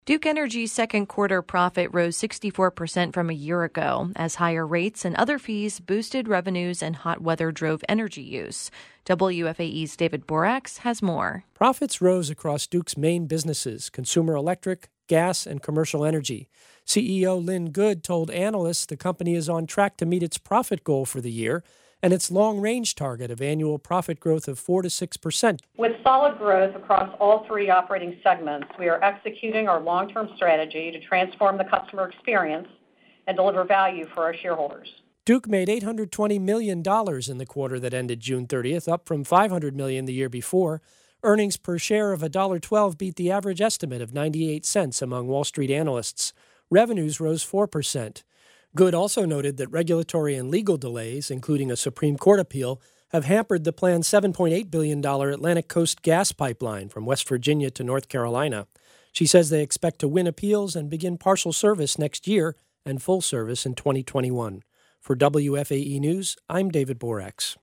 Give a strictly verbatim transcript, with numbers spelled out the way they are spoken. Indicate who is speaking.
Speaker 1: Duke Energy's second quarter profit rose sixty-four percent from a year ago as higher rates and other fees boosted revenues and hot weather drove energy use. W F A E's David Borax has more.
Speaker 2: Profits rose across Duke's main businesses, consumer electric, gas, and commercial energy. C E O Lynn Good told analysts the company is on track to meet its profit goal for the year and its long-range target of annual profit growth of four to six percent.
Speaker 3: With solid growth across all three operating segments, we are executing our long-term strategy to transform the customer experience and deliver value for our shareholders.
Speaker 2: Duke made eight hundred twenty million dollars in the quarter that ended June thirtieth, up from five hundred million dollars the year before. Earnings per share of one dollar and twelve cents beat the average estimate of ninety-eight cents among Wall Street analysts. Revenues rose four percent. Good also noted that regulatory and legal delays, including a Supreme Court appeal, have hampered the planned seven point eight billion dollars Atlantic Coast gas pipeline from West Virginia to North Carolina. She says they expect to win appeals and begin partial service next year and full service in twenty twenty-one. For W F A E News, I'm David Borax.